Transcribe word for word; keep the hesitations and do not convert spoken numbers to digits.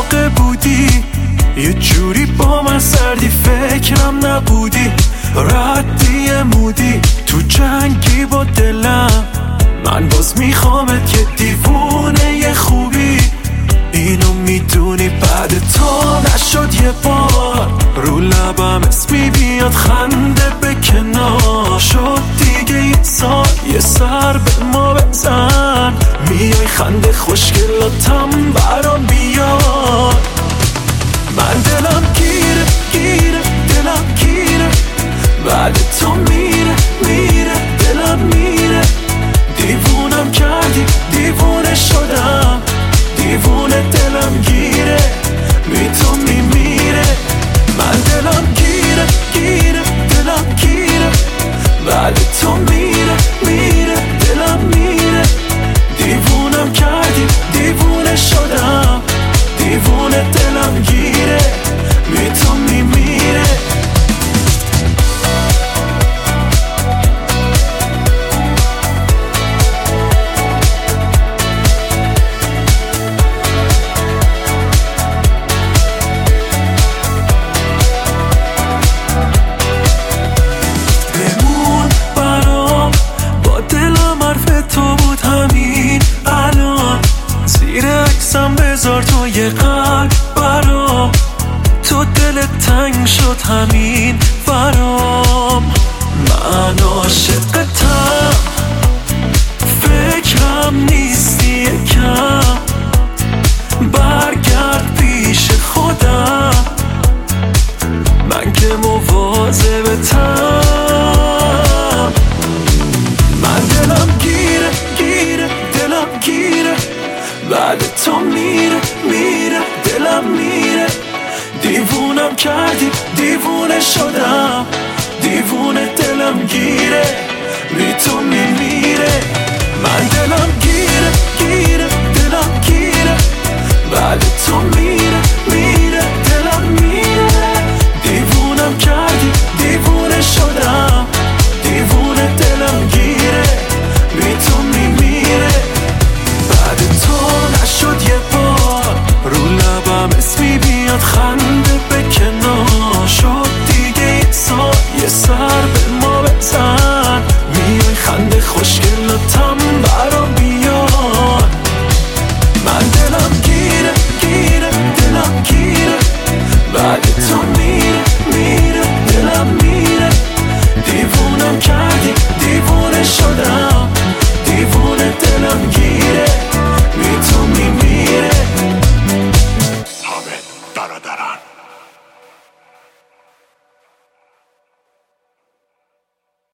عاشق بودی، یه جوری با من سردی فکرم نبودی، ردی مودی تو جنگی با دلم. من باز میخوامت که دیوونه یه خوبی، اینو میدونی بعد تو نشد یه بار. رو لبم اسمی بیاد خنده به کنار، شد دیگه یه سال یه سر به ما بزن، میای خنده خوشگلاتم برام بیاد. من دلم گیره گیره دلم گیره، بعد تو میره میره دلم میره. دیوونم کردی دیوونه شدم، دیوونه دلم گیره بی تو میمیره. من دلم گیره گیره دلم گیره، بعد تو میره میره دلم میره. دیوونم کردی دیوونه شدم، دیوونه دلم گیره بی تو میمیره. بذار تو یه قلب برام، تو دلت تنگ شد همین برام. من عاشقتم فکرم نیستی یکم، برگرد پیش خودم من که مواظبتم. من دلم گیره گیره دلم گیره، بعد تو میره میره دلم میره. دیوونم کردی دیوونه شدم، دیوونه دلم گیره بی تو میمیره. من دلم گیره